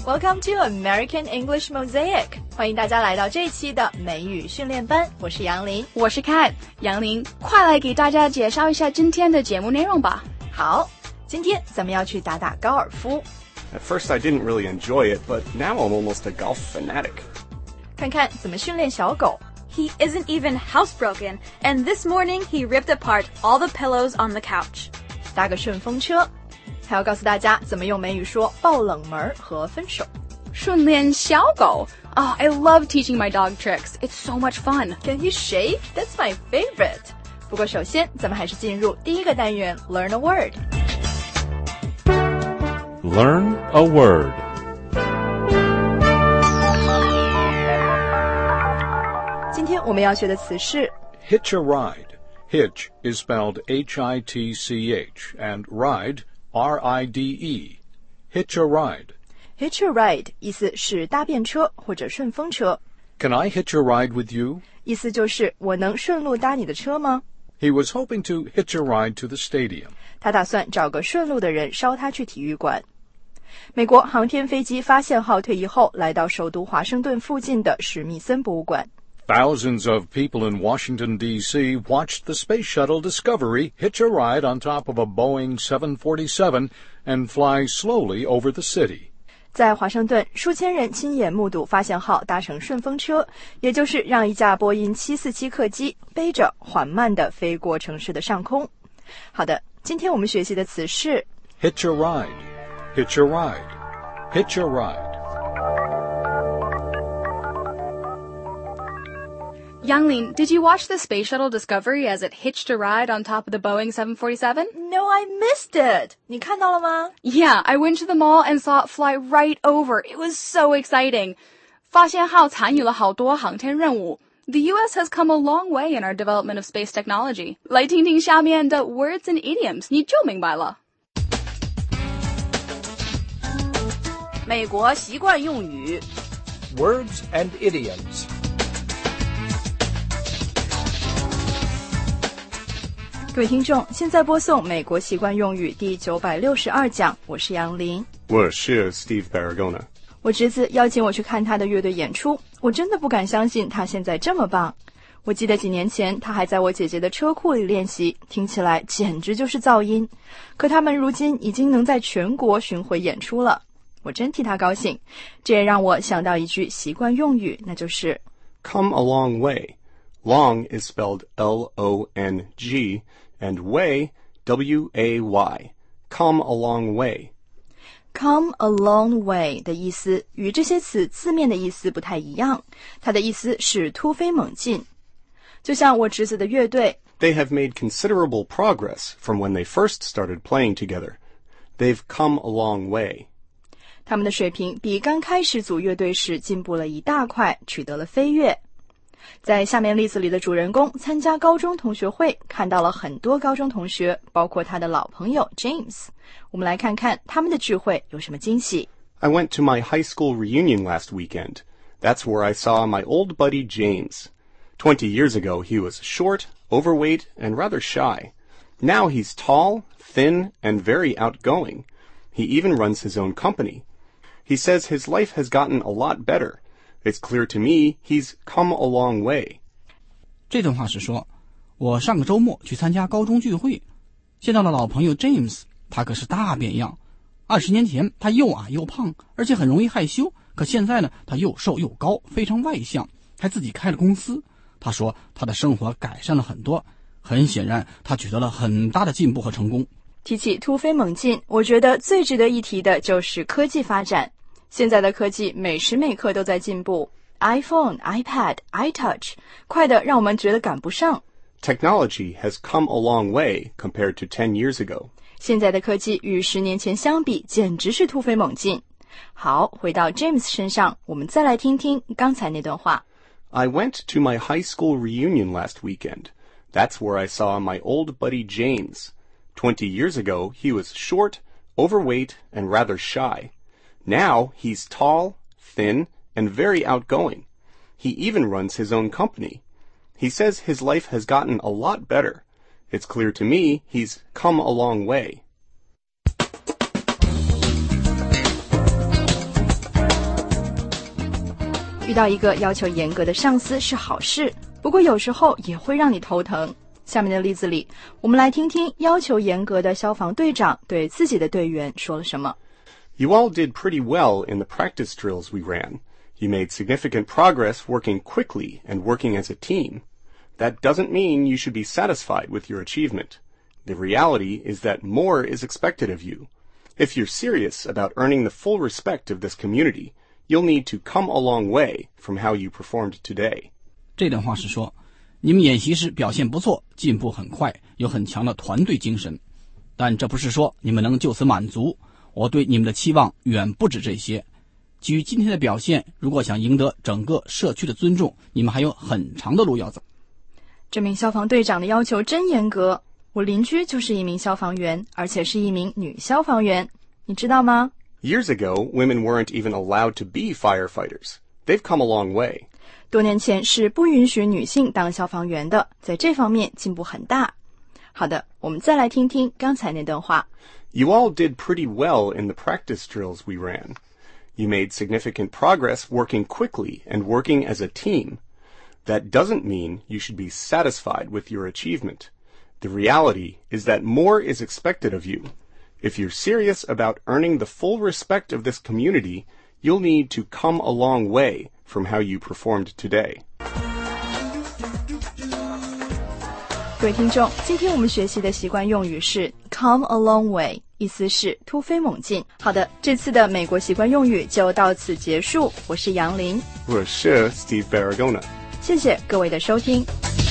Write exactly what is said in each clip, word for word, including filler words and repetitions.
Welcome to American English Mosaic， 欢迎大家来到这一期的美语训练班，我是杨林， 我是 Kat， 杨林，快来给大家介绍一下今天的节目内容吧。 好，今天咱们要去打打高尔夫。 At first I didn't really enjoy it, but now I'm almost a golf fanatic. 看看怎么训练小狗。 He isn't even housebroken, and this morning he ripped apart all the pillows on the couch. 搭个顺风车。还要告诉大家怎么用美语说爆冷门和分手。 训练小狗 Oh, I love teaching my dog tricks. It's so much fun. Can you shake? That's my favorite. 不过首先咱们还是进入第一个单元 Learn a word. Learn a word. 今天我们要学的词是 Hitch a ride.Hitch is spelled H I T C H, and ride, R I D E. Hitch a ride. Hitch a ride 意思是搭便车或者顺风车。 Can I hitch a ride with you? 意思就是我能顺路搭你的车吗？ He was hoping to hitch a ride to the stadium. 他打算找个顺路的人捎他去体育馆。美国航天飞机发现号退役后，来到首都华盛顿附近的史密森博物馆。 Thousands of people in Washington, D C watched the space shuttle Discovery hitch a ride on top of a Boeing seven forty-seven and fly slowly over the city. 在华盛顿，数千人亲眼目睹发现号搭乘顺风车，也就是让一架波音七四七客机背着缓慢地飞过城市的上空。好的，今天我们学习的词是 Hitch a ride, hitch a ride, hitch a ride.Youngling, did you watch the Space Shuttle Discovery as it hitched a ride on top of the Boeing seven forty-seven? No, I missed it. 你看到了吗？ Yeah, I went to the mall and saw it fly right over. It was so exciting. 发现号参与了好多航天任务。The U S has come a long way in our development of space technology. 来听听下面的 words and idioms, 你就明白了。 美国习惯用语 Words and idioms. 各位听众，现在播送美国习惯用语第九百六十二讲，我是杨林， 我是 Steve Baragona。 我侄子邀请我去看他的乐队演出，我真的不敢相信他现在这么棒。我记得几年前他还在我姐姐的车库里练习，听起来简直就是噪音。可他们如今已经能在全国巡回演出了，我真替他高兴。这也让我想到一句习惯用语，那就是 Come a long way.Long is spelled L O N G, and way, W A Y. Come a long way. Come a long way 的意思与这些词字面的意思不太一样，它的意思是突飞猛进。就像我侄子的乐队 They have made considerable progress from when they first started playing together. They've come a long way. 他们的水平比刚开始组乐队时进步了一大块，取得了飞跃。在下面例子里的主人公参加高中同学会，看到了很多高中同学，包括他的老朋友 James。 我们来看看他们的聚会有什么惊喜。 I went to my high school reunion last weekend. That's where I saw my old buddy James. Twenty years ago, he was short, overweight, and rather shy. Now he's tall, thin, and very outgoing. He even runs his own company. He says his life has gotten a lot better.It's clear to me he's come a long way. 这段话是说，我上个周末去参加高中聚会，见到了老朋友 James， 他可是大变样。二十年前他又矮又胖，而且很容易害羞，可现在呢，他又瘦又高，非常外向，还自己开了公司。他说他的生活改善了很多，很显然他取得了很大的进步和成功。 提起突飞猛进，我觉得最值得一提的就是科技发展。现在的科技每时每刻都在进步 iPhone、iPad、iTouch 快得让我们觉得赶不上。 Technology has come a long way compared to ten years ago. 现在的科技与十年前相比简直是突飞猛进。好，回到 James 身上，我们再来听听刚才那段话。 I went to my high school reunion last weekend. That's where I saw my old buddy James. Twenty years ago, he was short, overweight, and rather shy.Now he's tall, thin, and very outgoing. He even runs his own company. He says his life has gotten a lot better. It's clear to me he's come a long way. 遇到一个要求严格的上司是好事，不过有时候也会让你头疼。下面的例子里，我们来听听要求严格的消防队长对自己的队员说了什么。 You all did pretty well in the practice drills we ran. You made significant progress working quickly and working as a team. That doesn't mean you should be satisfied with your achievement. The reality is that more is expected of you. If you're serious about earning the full respect of this community, you'll need to come a long way from how you performed today. 这段话是说，你们演习时表现不错，进步很快，有很强的团队精神。但这不是说你们能就此满足，我对你们的期望远不止这些。基于今天的表现，如果想赢得整个社区的尊重，你们还有很长的路要走。 这名消防队长的要求真严格，我邻居就是一名消防员，而且是一名女消防员，你知道吗？ Years ago, women weren't even allowed to be firefighters. They've come a long way. 多年前是不允许女性当消防员的，在这方面进步很大。好的，我们再来听听刚才那段话。 You all did pretty well in the practice drills we ran. You made significant progress working quickly and working as a team. That doesn't mean you should be satisfied with your achievement. The reality is that more is expected of you. If you're serious about earning the full respect of this community, you'll need to come a long way from how you performed today. 各位听众，今天我们学习的习惯用语是 come a long way， 意思是突飞猛进。好的，这次的美国习惯用语就到此结束。我是杨林， 我是 Steve Baragona。 谢谢各位的收听。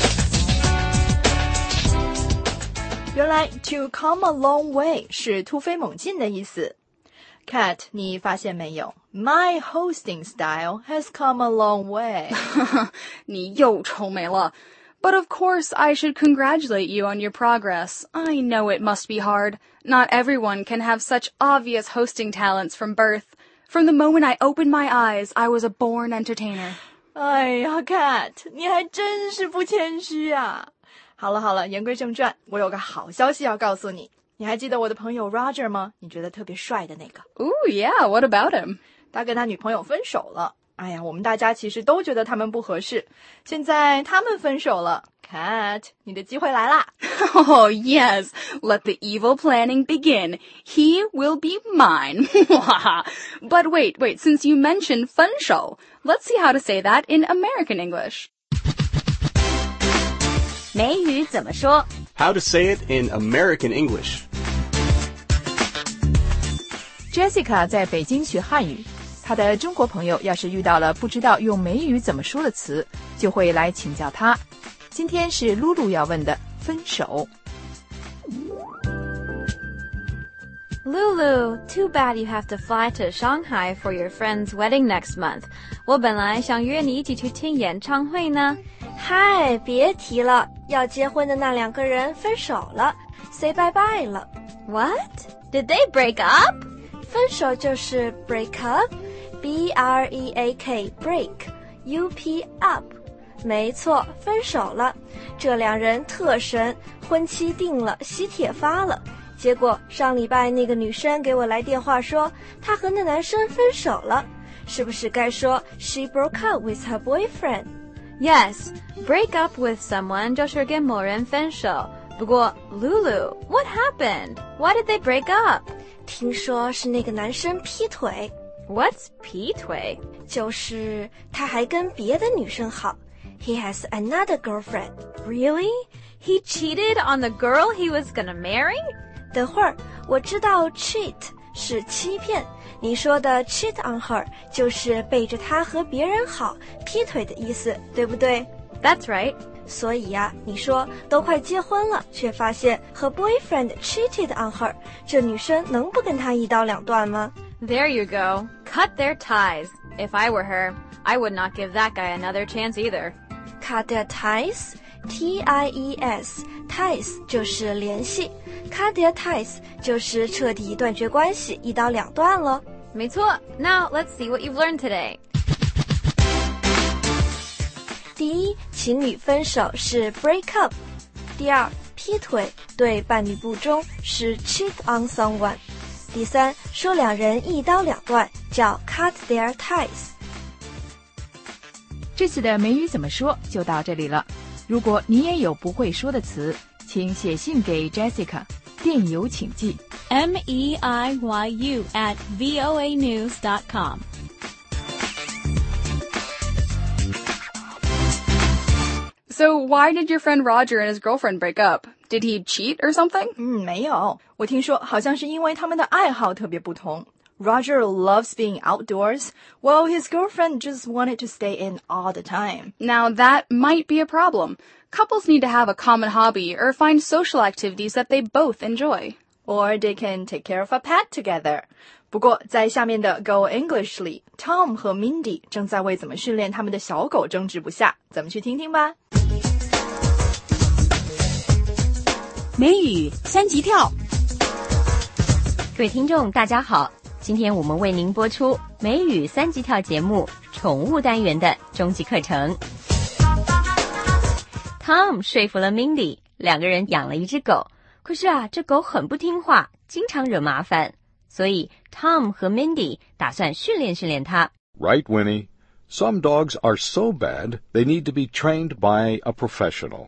原来 to come a long way 是突飞猛进的意思。Kat， 你发现没有 ？My hosting style has come a long way 。 你又愁眉了。But of course, I should congratulate you on your progress. I know it must be hard. Not everyone can have such obvious hosting talents from birth. From the moment I opened my eyes, I was a born entertainer. 哎呀 ，Kat， 你还真是不谦虚啊！好了好了，言归正传，我有个好消息要告诉你。你还记得我的朋友 Roger 吗？你觉得特别帅的那个？ Ooh, yeah, what about him? 他跟他女朋友分手了。哎呀，我们大家其实都觉得他们不合适，现在他们分手了。Kat， 你的机会来啦！ Oh, yes. Let the evil planning begin. He will be mine. But wait, wait, since you mentioned 分手, let's see how to say that in American English. 美语怎么说？ How to say it in American English. Jessica 在北京学汉语，她的中国朋友要是遇到了不知道用美语怎么说的词，就会来请教她。今天是露露要问的分手。 Lulu, too bad you have to fly to Shanghai for your friend's wedding next month. 我本来想约你一起去听演唱会呢。 嗨，别提了，要结婚的那两个人分手了 ，say bye bye 了。 What? Did they break up? 分手就是 break up，B R E A K break，U P up。没错，分手了。这两人特神，婚期定了，喜帖发了。结果上礼拜那个女生给我来电话说，她和那男生分手了。是不是该说 she broke up with her boyfriend？ Yes, break up with someone 就是跟某人分手。不过 Lulu, what happened? Why did they break up? 听说是那个男生劈腿。 What's 劈腿？ 就是他还跟别的女生好。He has another girlfriend. Really? He cheated on the girl he was gonna marry? 等会儿，我知道 cheat 是欺骗，你说的 cheat on her 就是背着她和别人好，劈腿的意思，对不对？ That's right. 所以呀、啊，你说都快结婚了，却发现和 boyfriend cheated on her， 这女生能不跟他一刀两断吗？ There you go. Cut their ties. If I were her, I would not give that guy another chance either. Cut their ties, T I E S, ties 就是联系 ，cut their ties 就是彻底断绝关系，一刀两断了。 没错。Now let's see what you've learned today. 第一，情侣分手是 break up。第二，劈腿对伴侣不忠是 cheat on someone。第三，说两人一刀两断叫 cut their ties。 这次的美语怎么说就到这里了。如果你也有不会说的词，请写信给 Jessica， 电邮请寄 M E I Y U at V O A news dot com。 So why did your friend Roger and his girlfriend break up? Did he cheat or something? 嗯，没有，我听说好像是因为他们的爱好特别不同。Roger loves being outdoors, while his girlfriend just wanted to stay in all the time. Now that might be a problem. Couples need to have a common hobby or find social activities that they both enjoy. Or they can take care of a pet together. 不过在下面的 Go English 里 Tom 和 Mindy 正在为怎么训练他们的小狗争执不下，咱们去听听吧。 美语三级跳。 各位听众大家好，今天我们为您播出美语三级跳节目宠物单元的终极课程。Tom 说服了 Mindy， 两个人养了一只狗，可是啊，这狗很不听话，经常惹麻烦，所以 Tom 和 Mindy 打算训练训练它。 Right, Winnie. Some dogs are so bad, they need to be trained by a professional.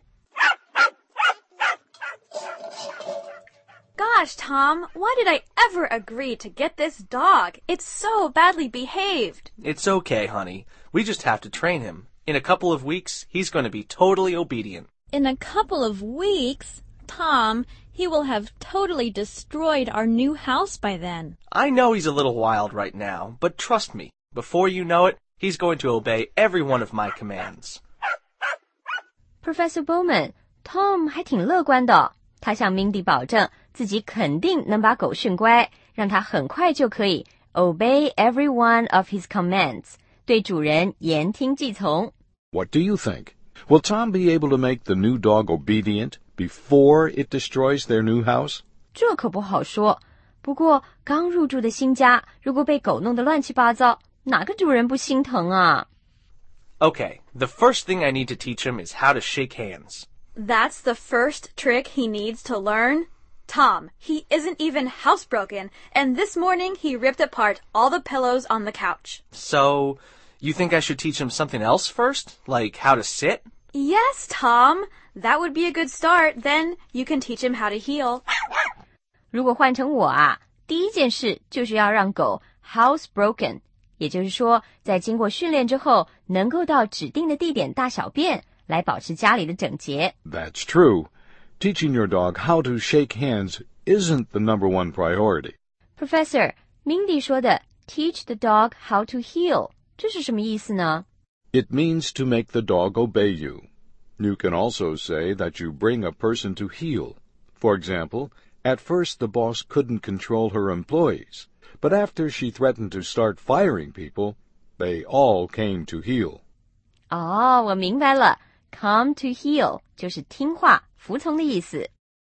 Gosh, Tom, why did I ever agree to get this dog? It's so badly behaved. It's okay, honey. We just have to train him. In a couple of weeks, he's going to be totally obedient. In a couple of weeks? Tom, he will have totally destroyed our new house by then. I know he's a little wild right now, but trust me, before you know it, he's going to obey every one of my commands. Professor Bowman, Tom 还挺乐观的，他向 Mindy 保证自己肯定能把狗训乖，让它很快就可以 obey every one of his commands， 对主人言听计从。 What do you think? Will Tom be able to make the new dog obedient before it destroys their new house? 这可不好说，不过刚入住的新家如果被狗弄得乱七八糟，哪个主人不心疼啊？ Okay, the first thing I need to teach him is how to shake hands. That's the first trick he needs to learn? Tom, he isn't even housebroken, and this morning he ripped apart all the pillows on the couch. So, you think I should teach him something else first? Like how to sit? Yes, Tom. That would be a good start. Then you can teach him how to heel. 如果换成我啊，第一件事就是要让狗 housebroken， 也就是说，在经过训练之后，能够到指定的地点大小便，来保持家里的整洁。 That's true. Teaching your dog how to shake hands isn't the number one priority. Professor, Mindy 说的 teach the dog how to heel， 这是什么意思呢？ It means to make the dog obey you. You can also say that you bring a person to heel. For example, at first the boss couldn't control her employees, but after she threatened to start firing people, they all came to heel. 哦，我明白了。Come to heel 就是听话、服从的意思。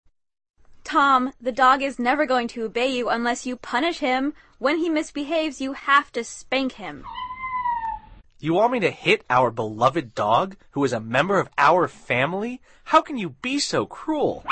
Tom, the dog is never going to obey you unless you punish him. When he misbehaves, you have to spank him. You want me to hit our beloved dog, who is a member of our family? How can you be so cruel?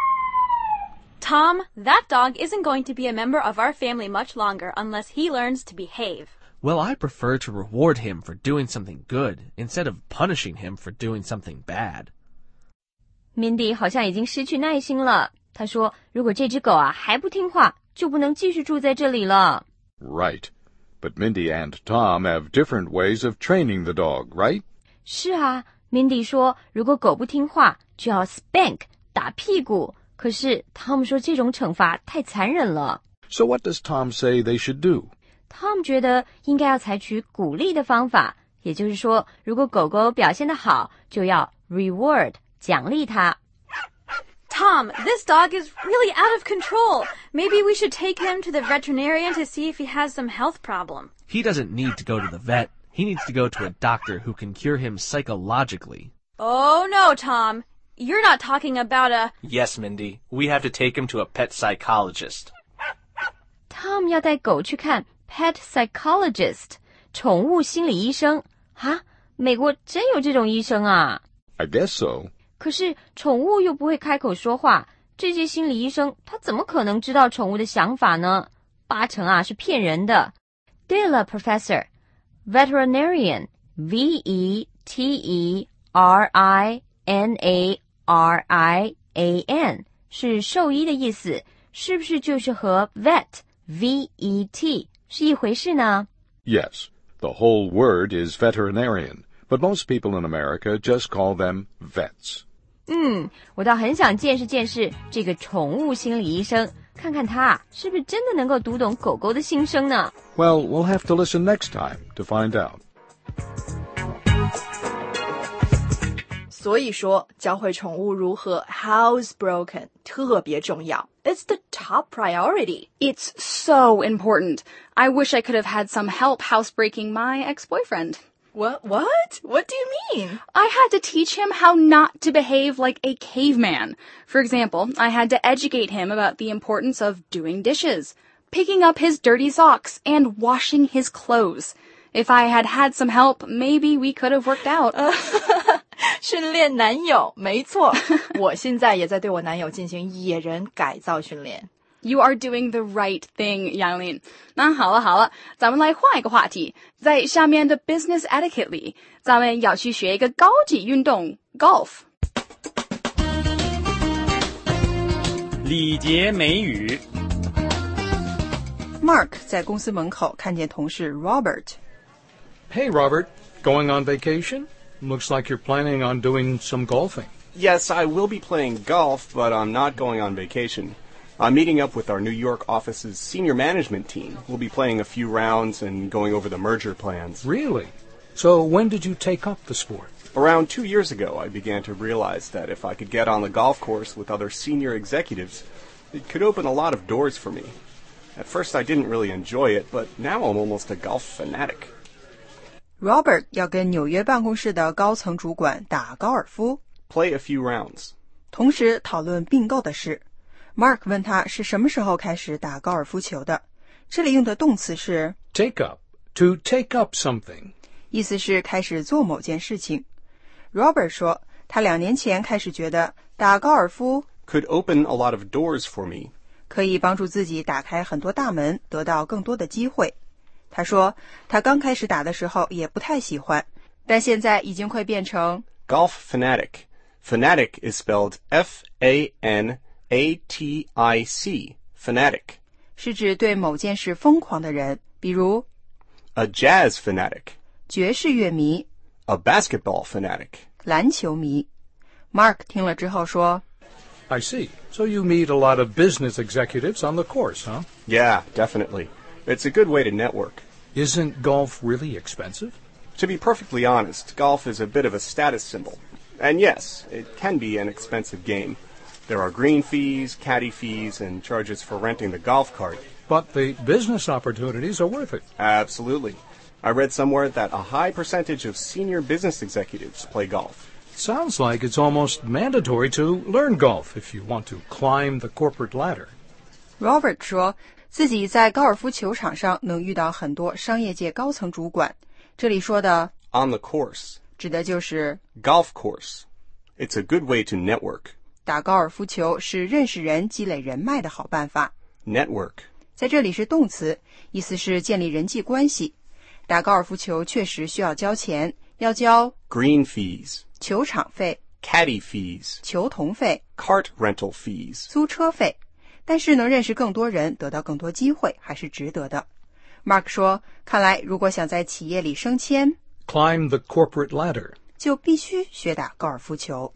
Tom, that dog isn't going to be a member of our family much longer unless he learns to behave. Well, I prefer to reward him for doing something good instead of punishing him for doing something bad. Mindy 好像已经失去耐心了。她说，如果这只狗啊还不听话，就不能继续住在这里了。 Right. But Mindy and Tom have different ways of training the dog, right? 是啊 Mindy 说，如果狗不听话，就要 spank 打屁股。可是 Tom 说这种惩罚太残忍了。 So what does Tom say they should do? Tom 觉得应该要采取鼓励的方法，也就是说，如果狗狗表现得好，就要 reward 奖励它。 Tom, this dog is really out of control. Maybe we should take him to the veterinarian to see if he has some health problem. He doesn't need to go to the vet. He needs to go to a doctor who can cure him psychologically. Oh no, Tom. You're not talking about a... Yes, Mindy. We have to take him to a pet psychologist. Tom 要带狗去看 pet psychologist 宠物心理医生啊？美国真有这种医生啊？ I guess so. 可是宠物又不会开口说话，这些心理医生他怎么可能知道宠物的想法呢？八成啊是骗人的。对了 Professor, veterinarian, V E T E R I N A R I A N 是兽医的意思，是不是就是和 vet V E T 是一回事呢？ Yes, the whole word is veterinarian, but most people in America just call them vets. 嗯，我倒很想见识见识这个宠物心理医生，看看他是不是真的能够读懂狗狗的心声呢？ Well, we'll have to listen next time to find out. 所以说，教会宠物如何 housebroken 特别重要。It's the top priority. It's so important. I wish I could have had some help housebreaking my ex-boyfriend. What? What? What do you mean? I had to teach him how not to behave like a caveman. For example, I had to educate him about the importance of doing dishes, picking up his dirty socks, and washing his clothes. If I had had some help, maybe we could have worked out. 训练男友，没错，我现在也在对我男友进行野人改造训练。 You are doing the right thing, Yang Lin. 那好了好了，咱们来换一个话题。在下面的 business etiquette 里，咱们要去学一个高级运动 golf。 礼节美语。 Mark 在公司门口看见同事 Robert。Hey, Robert, going on vacation? Looks like you're planning on doing some golfing. Yes, I will be playing golf, but I'm not going on vacation. I'm meeting up with our New York office's senior management team. We'll be playing a few rounds and going over the merger plans. Really? So when did you take up the sport? Around two years ago, I began to realize that if I could get on the golf course with other senior executives, it could open a lot of doors for me. At first, I didn't really enjoy it, but now I'm almost a golf fanatic. Robert 要跟纽约办公室的高层主管打高尔夫 Play a few rounds. 同时讨论并购的事。Mark 问他是什么时候开始打高尔夫球的，这里用的动词是 take up, to take up something. 意思是开始做某件事情。Robert 说他两年前开始觉得打高尔夫 could open a lot of doors for me. 可以帮助自己打开很多大门，得到更多的机会。他说他刚开始打的时候也不太喜欢，但现在已经会变成 golf fanatic. Fanatic is spelled F A N A T I C. Fanatic. 是指对某件事疯狂的人，比如 a jazz fanatic. 爵士乐迷 a basketball fanatic. 篮球迷。Mark 听了之后说 I see. So you meet a lot of business executives on the course, huh? Yeah, definitely. It's a good way to network. Isn't golf really expensive? To be perfectly honest, golf is a bit of a status symbol. And yes, it can be an expensive game. There are green fees, caddy fees, and charges for renting the golf cart. But the business opportunities are worth it. Absolutely. I read somewhere that a high percentage of senior business executives play golf. Sounds like it's almost mandatory to learn golf if you want to climb the corporate ladder. Robert 说自己在高尔夫球场上能遇到很多商业界高层主管，这里说的 on the course 指的就是 golf course. It's a good way to network. 打高尔夫球是认识人、积累人脉的好办法。 Network 在这里是动词，意思是建立人际关系。打高尔夫球确实需要交钱，要交 green fees, 球场费 caddy fees, 球童费 cart rental fees, 租车费。但是能认识更多人，得到更多机会，还是值得的。Mark 说，看来如果想在企业里升迁 climb the corporate ladder, 就必须学打高尔夫球。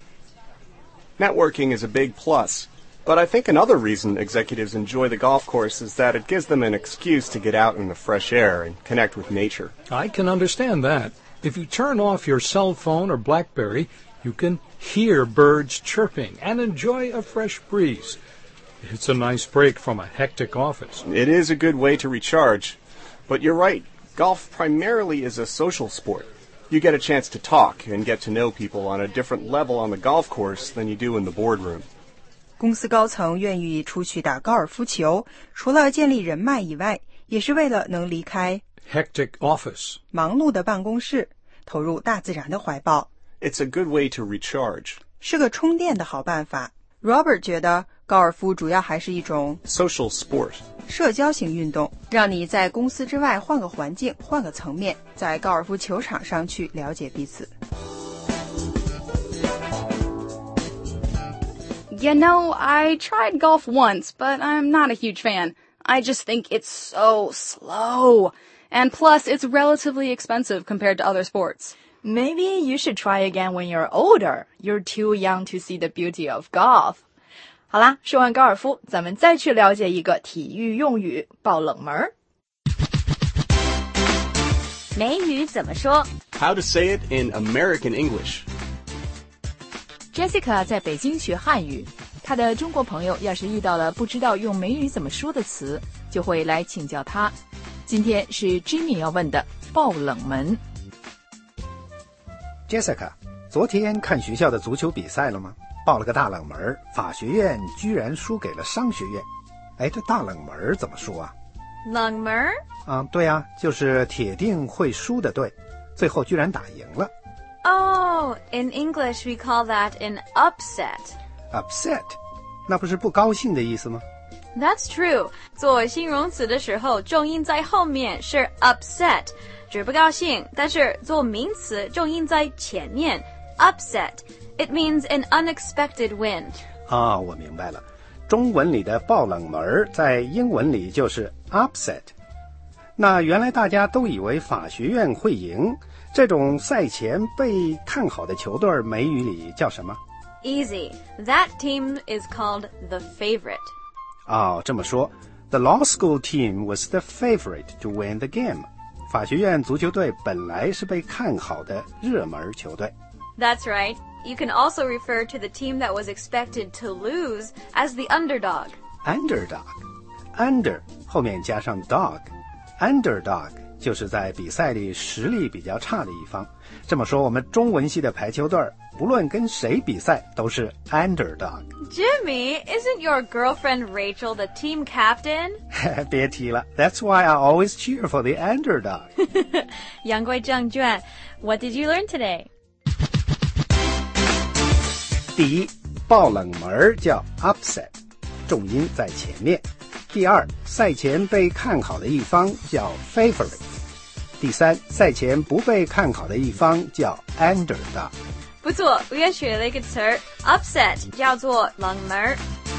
Networking is a big plus, but I think another reason executives enjoy the golf course is that it gives them an excuse to get out in the fresh air and connect with nature. I can understand that. If you turn off your cell phone or BlackBerry, you can hear birds chirping and enjoy a fresh breeze. It's a nice break from a hectic office. It is a good way to recharge. But you're right, golf primarily is a social sport. You get a chance to talk and get to know people on a different level on the golf course than you do in the boardroom. 公司高层愿意出去打高尔夫球，除了建立人脉以外，也是为了能离开 hectic office 忙碌的办公室，投入大自然的怀抱。 It's a good way to recharge. 是个充电的好办法。Robert 觉得高尔夫主要还是一种 social sport. 社交型运动，让你在公司之外换个环境，换个层面，在高尔夫球场上去了解彼此。 You know, I tried golf once, but I'm not a huge fan. I just think it's so slow. And plus, it's relatively expensive compared to other sports. Maybe you should try again when you're older. You're too young to see the beauty of golf. 好啦，说完高尔夫，咱们再去了解一个体育用语，爆冷门。 美语怎么说 How to say it in American English. Jessica 在北京学汉语，她的中国朋友要是遇到了不知道用美语怎么说的词，就会来请教她。今天是 Jimmy 要问的爆冷门。 Jessica， 昨天看学校的足球比赛了吗？爆了个大冷门，法学院居然输给了商学院。哎，这大冷门怎么说啊？ 冷门？ 啊，对啊，就是铁定会输的队，最后居然打赢了。 Oh, in English we call that an upset. Upset， 那不是不高兴的意思吗？ That's true. 做形容词的时候，重音在后面是 upset， 指不高兴，但是做名词，重音在前面 upset。It means an unexpected win. 啊，我明白了。中文里的爆冷门在英文里就是 upset。那原来大家都以为法学院会赢，这种赛前被看好的球队美语里叫什么？ Easy. That team is called the favorite. 哦，这么说 The law school team was the favorite to win the game. 法学院足球队本来是被看好的热门球队。 That's right. You can also refer to the team that was expected to lose as the underdog. Underdog. Under 后面加上 dog. Underdog 就是在比赛里实力比较差的一方。这么说，我们中文系的排球队不论跟谁比赛都是 underdog. Jimmy, isn't your girlfriend Rachel the team captain? 别提了 That's why I always cheer for the underdog. 言归正传 What did you learn today? 第一，爆冷门叫 upset， 重音在前面。第二，赛前被看好的一方叫 favorite。第三，赛前不被看好的一方叫 underdog。 不错，我也学了一个词儿 upset 叫做冷门。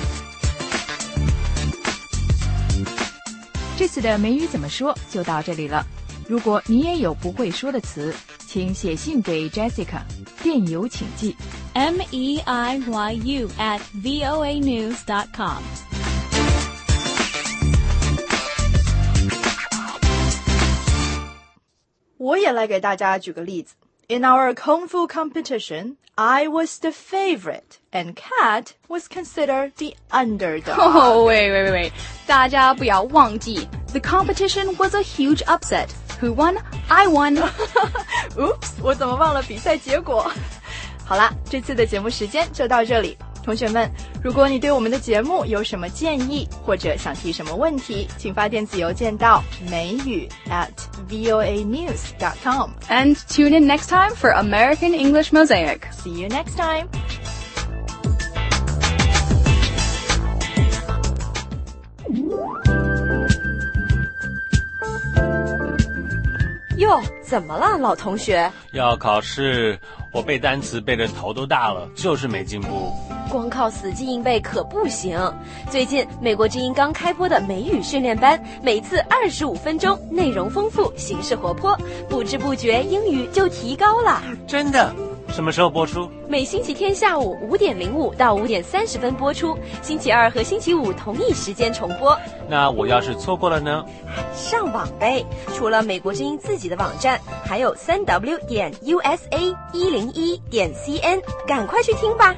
这次的美语怎么说就到这里了。如果你也有不会说的词，请写信给 Jessica， 电邮请寄 M E I Y U at voa news dot com。 我也来给大家举个例子。In our Kung Fu competition, I was the favorite, and Kat was considered the underdog. Oh, wait, wait, wait, wait. 大家不要忘记 the competition was a huge upset. Who won? I won. Oops, 我怎么忘了比赛结果？好啦，这次的节目时间就到这里。同学们，如果你对我们的节目有什么建议，或者想提什么问题，请发电子邮件到美语 at voa news dot com. And tune in next time for American English Mosaic. See you next time. 哟，怎么了，老同学？ 要考试，我背单词背得头都大了，就是没进步。 光靠死记硬背可不行。最近美国之音刚开播的美语训练班，每次二十五分钟，内容丰富，形式活泼，不知不觉英语就提高了。 真的？什么时候播出？ 每星期天下午五点零五到五点三十分播出，星期二和星期五同一时间重播。 那我要是错过了呢？ 上网呗，除了美国之音自己的网站，还有三 w 点 u s a 一零一点 c n， 赶快去听吧。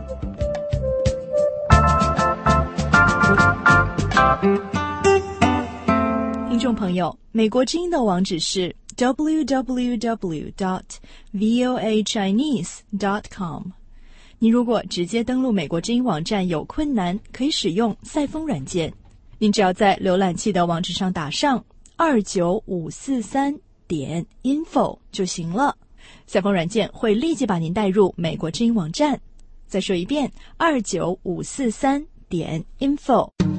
听众朋友，美国之音的网址是 w w w dot voa chinese dot com。 你如果直接登录美国之音网站有困难，可以使用赛风软件。您只要在浏览器的网址上打上二九五四三点 info 就行了，赛风软件会立即把您带入美国之音网站。再说一遍，二九五四三点 info。